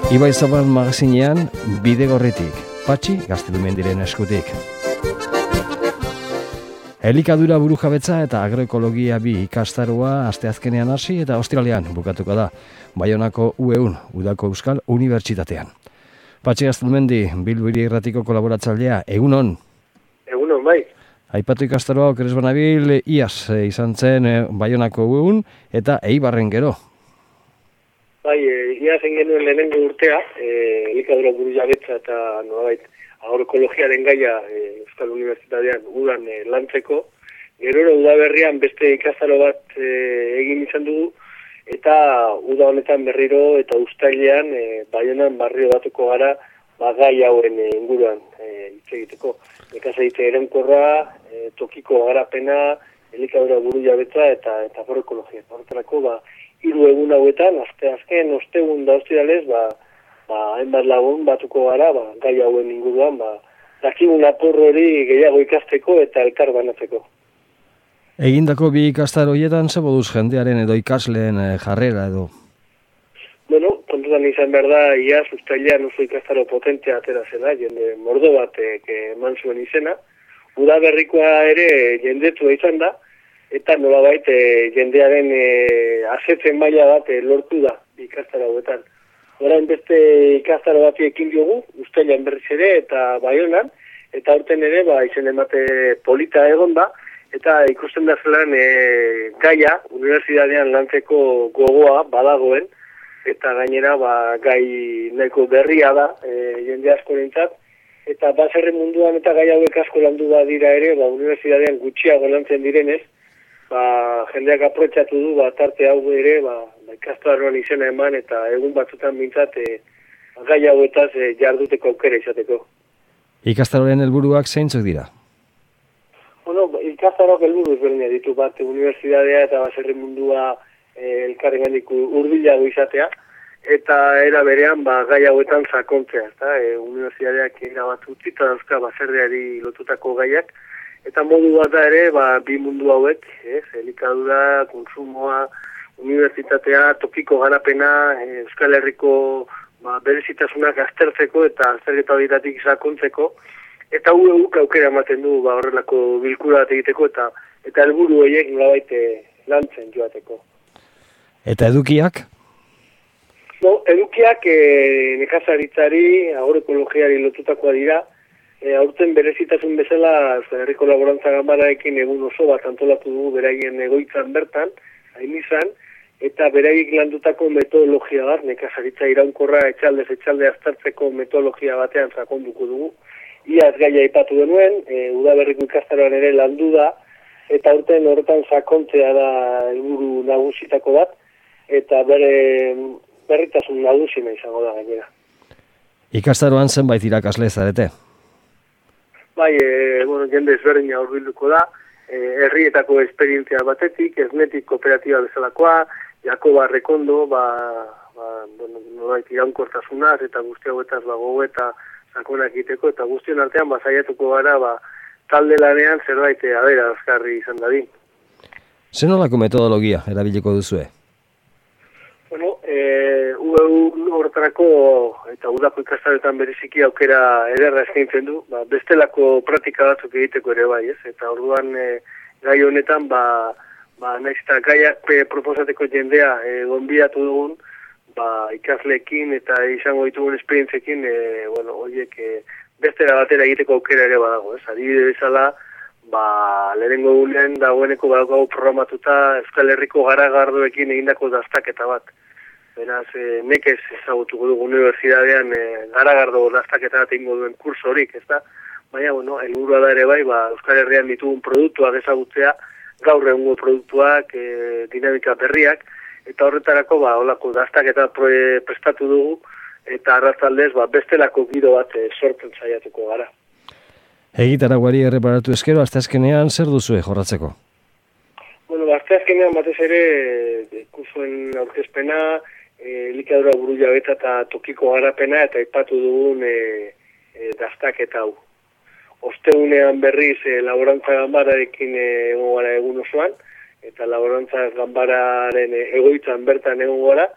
Ibai Zabal magazinean Bidegorritik, Patxi Gaztelumendiren eskutik. Elikadura burujabetza eta agroekologia bi ikastaroa asteazkenean hasi eta ostiralean bukatuko da, Baionako UEUN, Udako Euskal Unibertsitatean. Patxi Gaztelumendi, Bilbo Hiri Irratiko kolaboratzailea, egunon? Egunon, bai. Aipatu ikastaroa okeres banabil, iaz izan zen Baionako UEUN eta Eibarren gero. Bai, iazen genuen lehenengo urtea, elikadura burujabetza eta nolabait agroekologiaren gaia Euskal Unibertsitatean udan lantzeko. Gero udaberrian beste ikastaro bat egin izan dugu, eta uda honetan berriro eta uztailean Baionan barrio batuko gara gai hauen inguruan hitz egiteko. Nekazaritza iraunkorra, tokiko garapena, elikadura burujabetza eta agroekologia. Horretarako, 3 egun hauetan, asteazken, ostegun da ostiralez, hainbat lagun batuko gara, gai hauen inguruan, dakigun apur hori gehiago ikasteko eta elkar banatzeko. Egindako bi ikastaro horietan, ze moduz jendearen edo ikasleen jarrera edo? Bueno, kontutan izan behar da, iaz uztailean oso ikastaro potentea atera zela, jende mordo batek eman zuen izena. Udaberrikoa ere jendetua izan da, eta nolabait jendearen asetzen maila bat lortu da ikastaro hauetan. Orain beste ikastaro bati ekin diogu, uztailean berriz ere eta Baionan, eta aurten ere izen emate polita egon da, eta ikusten da zelan gaia unibertsitatean lantzeko gogoa badagoen, eta gainera gai nahiko berria da jende askorentzat, eta baserri munduan eta gai hauek asko landu dira ere, unibertsitatean gutxiago lantzen direnez, jendeak aprotxatu du tarte hau ere, ikastaroan izena eman eta egun batzutan bintzat gai hauetaz jarduteko aukera izateko. Ikastaroren helburuak zeintzuk dira? Bueno, ikastaroak helburu ezberdinak ditu, unibertsitatea eta baserri mundua elkarrengandik hurbilago izatea, eta era berean gai hauetan sakontzea, unibertsitateak erabat utzita dauzka baserriari lotutako gaiak, eta modu bat da ere, bi mundu hauek, elikadura, konsumoa, unibertsitatea, tokiko garapena, Euskal Herriko berezitasunak aztertzeko eta azterketa horietatik sakontzeko, eta UEUk aukera ematen du horrelako bilkura bat egiteko eta helburu horiek nolabait lantzen joateko. Eta edukiak? Edukiak nekazaritzari, agroekologiari lotutakoa dira. Aurten berezitasun bezala Herriko Laborantza Ganbararekin egun oso bat antolatu dugu beraien egoitzan bertan, hain izan, eta beraiek landutako metodologia bat, nekazaritza iraunkorra etxaldez etxalde aztertzeko metodologia batean sakonduko dugu. Iaz gaia aipatu denuen, udaberriko ikastaroan ere landu da, eta aurten horretan sakontzea da helburu nagusitako bat, eta berritasun nagusina izango da gainera. Ikastaroan zenbait irakasle zarete? Bai, jende ezberdina hurbilduko da, herrietako esperientzia batetik, esnetik kooperatiba bezalakoa, Jakoba Rekondo, nolait iraunkortasunaz eta guzti hauetaz gogo eta sakonak egiteko, eta guztion artean saiatuko gara talde lanean zerbait aberazgarri izan dadin. Zer nolako metodologia erabiliko duzue? Bueno, UEU horretarako eta udako ikastaroetan bereziki aukera ederra eskaintzen du, bestelako praktika batzuk egiteko ere bai, ez? Eta orduan gai honetan, nahiz eta gaiak proposateko jendea gonbidatu dugun, ikasleekin eta izango ditugun esperientzekin, horiek bestera batera egiteko aukera ere badago, ez? Adibide bezala, lehenengo egunean dagoeneko badago programatuta Euskal Herriko garagardoekin egindako dastaketa bat. Beraz, nekez ezagutuko dugu unibertsitatean garagardo dastaketa bat egingo duen kurso horik, ez da? Baina, helburua da ere bai, Euskal Herrian ditugun produktuak ezagutzea, gaur egungo produktuak, dinamika berriak, eta horretarako, holako dastaketa prestatu dugu, eta arratzaldez, bestelako giro bat sortzen saiatuko gara. Egitaraguari erreparatu eskero, asteazkenean zer duzue jorratzeko? Asteazkenean batez ere kursoen aurkezpena, elikadura burujabetza eta tokiko garapena eta aipatu dugun dastaketa hau. Ostegunean berriz Laborantza Ganbararekin egongo gara egun osoan, eta Laborantza Ganbararen egoitzan bertan egongo gara,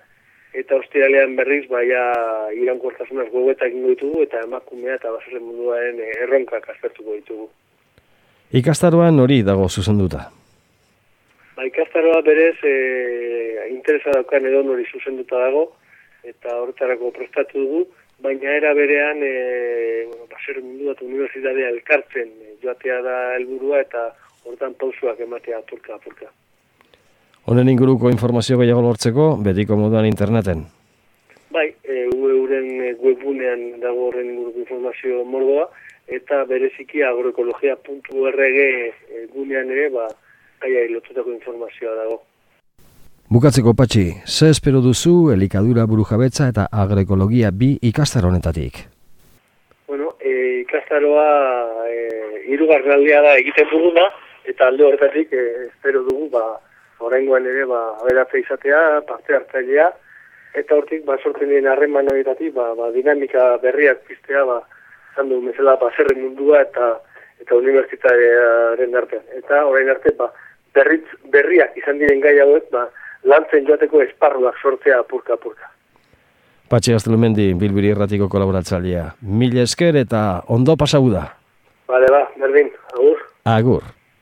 eta ostiralean berriz iraunkortasunaz gogoeta egingo ditugu eta emakumea eta baserri munduaren erronkak aztertuko ditugu. Ikastaroan hori dago zuzenduta. Ikastaroa berez interesa daukan edonori zuzenduta dago eta horretarako prestatu dugu, baina era berean baserri mundua eta unibertsitatea elkartzen joatea da helburua eta hortan pausuak ematea apurka. Honen inguruko informazio gehiago lortzeko, betiko moduan interneten. Bai, euren webgunean dago horren inguruko informazio mordoa, eta bereziki agroekologia.org gunean ere, gaiari lotutako informazioa dago. Bukatzeko Patxi, ze espero duzu elikadura burujabetza eta agroekologia 2 ikastaro honetatik? Bueno, ikastaroa hirugarrenaldia da egiten duguna, eta alde horretatik espero dugu, oraingoan ere aberatza izatea, parte hartzailea, eta hortik sortzen diren harreman horietatik dinamika berriak piztea, izan dugu bezala baserri mundua eta unibertsitatearen artean. Eta orain arte berriak izan diren gai hauek lantzen joateko esparruak sortzea apurka. Patxi Gaztelumendi, Bilbiri Irratiko kolaboratzailea. Mila esker eta ondo pasau da. Bale, berdin, agur. Agur.